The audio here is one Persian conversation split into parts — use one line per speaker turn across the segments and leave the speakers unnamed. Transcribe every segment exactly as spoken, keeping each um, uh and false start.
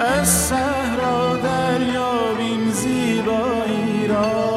از صحرا دریابیم زیبایی را.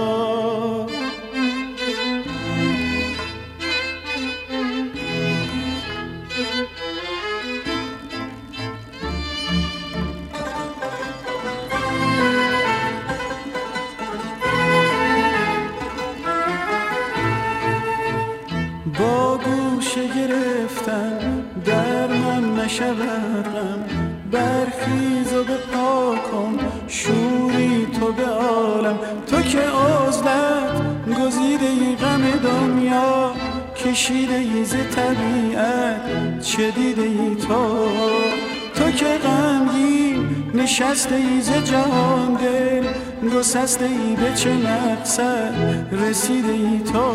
با گوشه گرفتن در من نشود غم، برخیز و به پا کن شوری تو به عالم. تو که عزلت گزیده ای غم دنیا، کشیده ای ز طبیعت چه دیده ای تو. تو که غمگین نشسته ای ز جهان دل، گسسته ای به چه مقصد رسیده ای تو.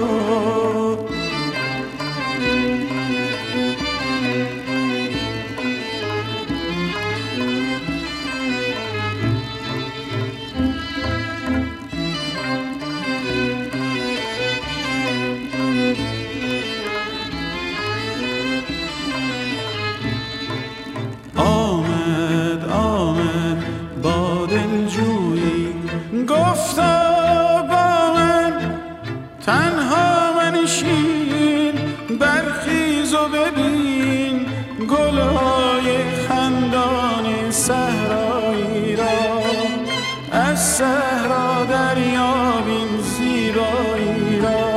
گفتا با من تنها منشین، برخیز و ببین گلهای خندان صحرایی را. از صحرا دریابیم زیبایی را.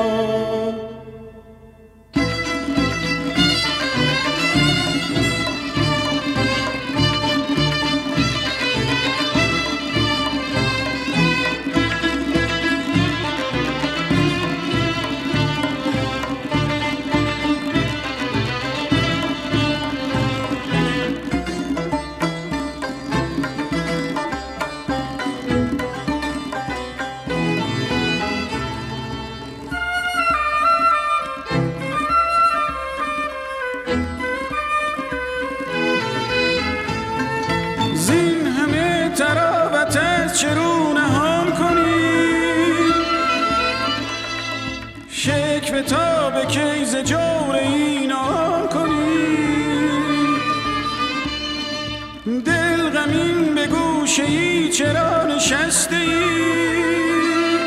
چرو نهان کنی شکوه تا به کیز جور این آن کنی. دل غمین به گوشه ای چرا نشسته ای،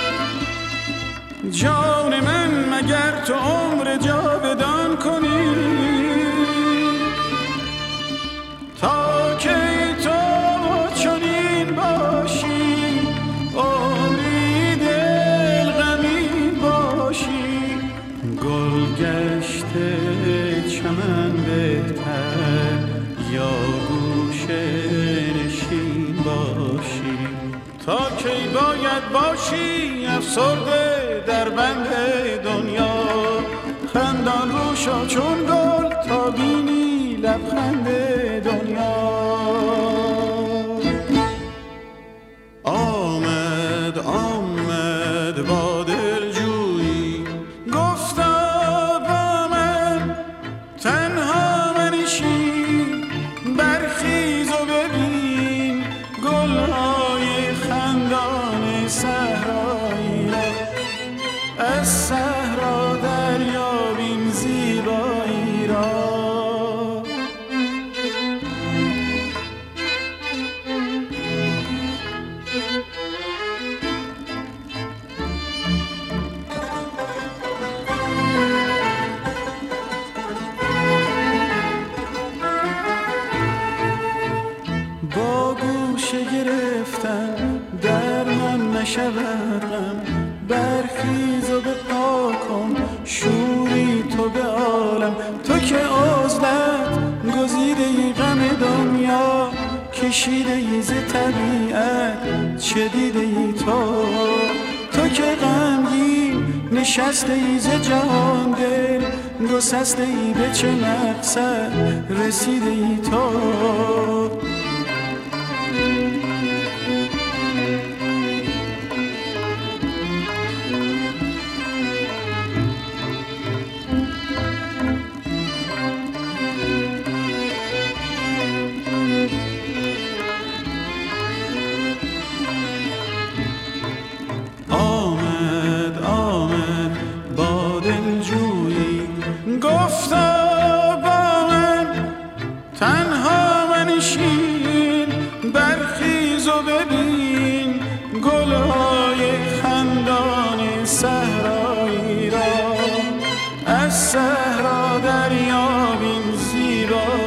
جان من مگر تو عمر جاودان کنی. تا که تو چنین باشی عمری دل غمین باشی، گل گشته چمن بهتر یا گوشه نشین باشی. تا کی باید باشی افسرده در بند دنیا، خندان روشا چون گل تا بینی لبخند دنیا. آمد آمد با دلجویی، گفتا با من تنها منشین، برخیز و ببین گلهای خندان صحرایی را. از صحرا دریابیم زیبایی را. با گوشه گرفتن در من نشود غم، برخیز و به پا کن شوری تو به عالم. تو که عزلت گزیده ای غم دنیا، کشیده ای ز طبیعت چه دیده ای تو. تو که غمگین نشسته ای ز جهان دل، گسسته ای به چه مقصد رسیده ای تو. گفتا با من تنها منشین، گلهای خندان صحرایی را از صحرا دریابیم زیبایی